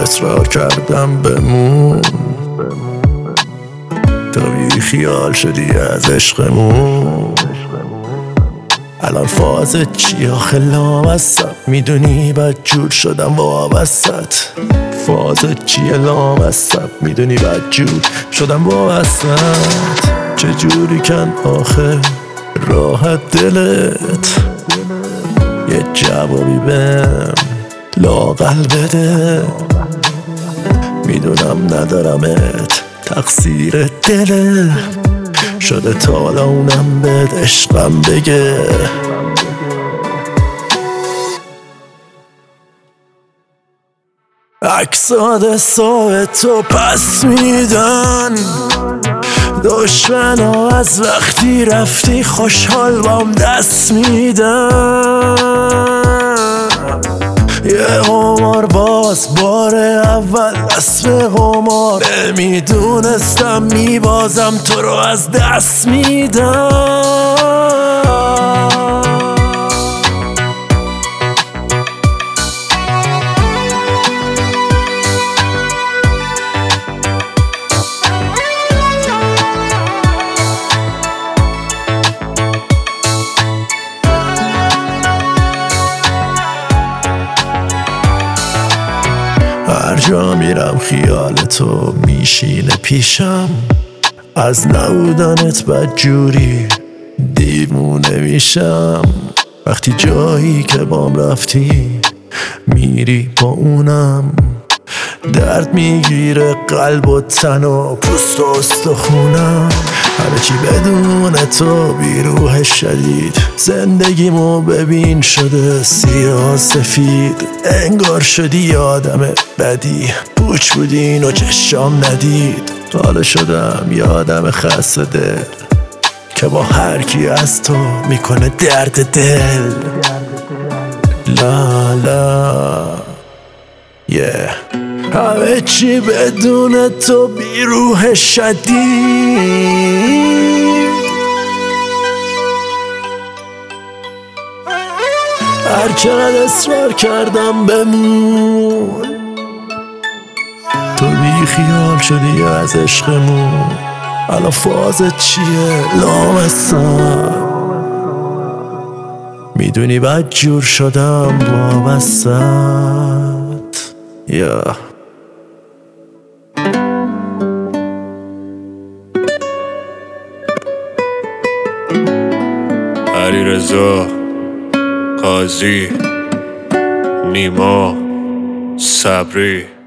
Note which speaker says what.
Speaker 1: اصرار کردم بمون، تو بی خیال شدی از عشقمون. الان فازت چی آخه لامصب؟ میدونی بدجور شدم وابست. فازت چیه لامصب؟ میدونی بدجور شدم وابست. چجوری کن آخه راحت دلت؟ یه جوابی بهم لااقل بده. میدونم ندارمت، تقصیر دله شده تا حالا اونم بهت عشقم بگه. عکسات صاحب تو پس میدن، دشمنا از وقتی رفتی خوشحال بام دست میدن. یه قمار باز بار اول دست به قمار، نمیدونستم میبازم تو رو از دست میدم. هر جا میرم خیال تو میشینه پیشم، از نبودنت بدجوری دیوونه میشم. وقتی جایی که بام رفتی میری با اونم، درد میگیره قلب و تن و پوست و استخونم. همه چی بدون تو بیروح شدید، زندگیمو ببین شده سیاه سفید. انگار شدی آدم بدی، پوچ بودین و چشام ندید. حالا شدم یه آدم خسته دل که با هر کی از تو میکنه درد دل. لا لا همه چی بدون تو بیروح شدید. هر چقدر اصرار کردم بمون، تو بی خیال شدی از عشقمون. الان فازت چیه لامصب؟ میدونی بدجور شدم وابست. یا
Speaker 2: علیرضا قاضی، نیما صبری.